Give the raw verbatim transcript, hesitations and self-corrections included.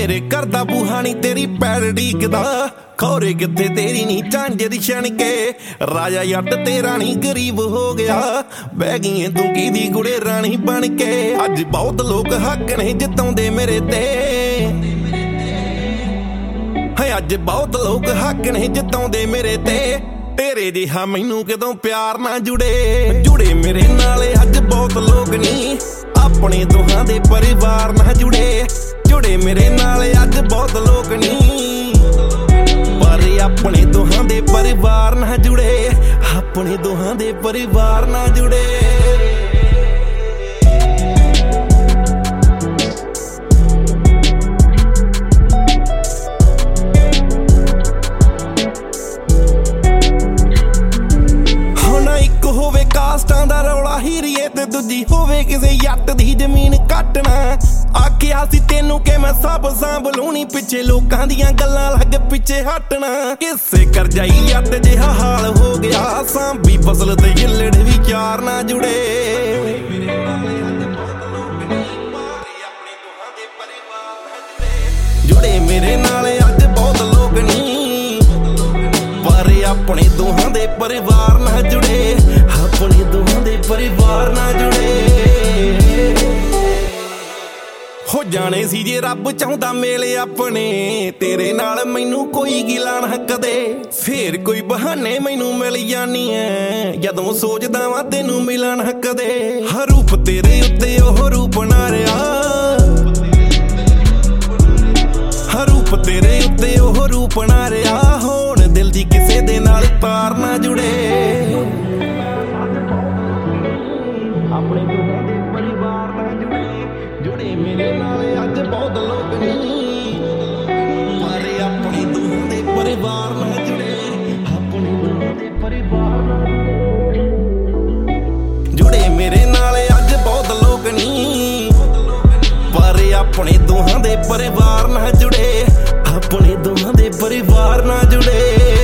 मेरे घर दा बूहा नी तेरी पैर ढीकदा, खौरे किथे तेरी नी झांजे दी छणके। राजा जट तेरा नी गरीब हो गया, बह गई तू कीदी गुड़े रानी बन के। अज बहुत लोग हक ने जिताउंदे मेरे ते, है अज बहुत लोग हक ने जिताउंदे मेरे ते। तेरे जिहा मैनू कदों प्यार ना जुड़े, जुड़े मेरे नाल अज बहुत लोग नी, अपने दोहां दे परिवार ना जुड़े। जुड़े मेरे नाल अज बहुत लोग नी, पर अपने दोहां दे परिवार ना जुड़े, अपने दोहां दे परिवार ना जुड़े। कास्टां दा रौला हीरीए ते दूजी होवे किसे जट दी जमीन कटना। आखिया सी तेनू के मैं सब सांभ लूनी, पिछे लोकां दियां गल्लां लग पिछे हटना। किसे कर जाई जट जिहा हाल हो गया, सांभी फसल ते गिल्लड़ भी चार ना जुड़े। जुड़े मेरे नाल अज बहुत लोग नी, पर अपने दोहां दे परिवार ना जुड़े, अपने दोहां दे परिवार ना जुड़े। हो जाने सी जे रब चाहुंदा मेले अपने, तेरे नाल मैनू कोई गिला ना कदे। फेर कोई बहाने मैनू मिल जानी है, जदों सोचदा वां तेनू मिला ना कदे। हर रूप तेरे उत्ते ओह रूप ना रहा, हर रूप तेरे उत्ते ओह रूप ना रहा। होण दिल दी किसे दे नाल तार ना जुड़े, अपने दोहां दे परिवार ना जुड़े। जुड़े मेरे नाल अज बहुत लोग नी, पर अपने दोहां दे परिवार ना जुड़े, अपने दोहां दे परिवार ना जुड़े। जुड़े मेरे नाल अज बहुत लोग नी, पर अपने दोहां दे परिवार ना जुड़े, अपने दोहां दे परिवार ना जुड़े।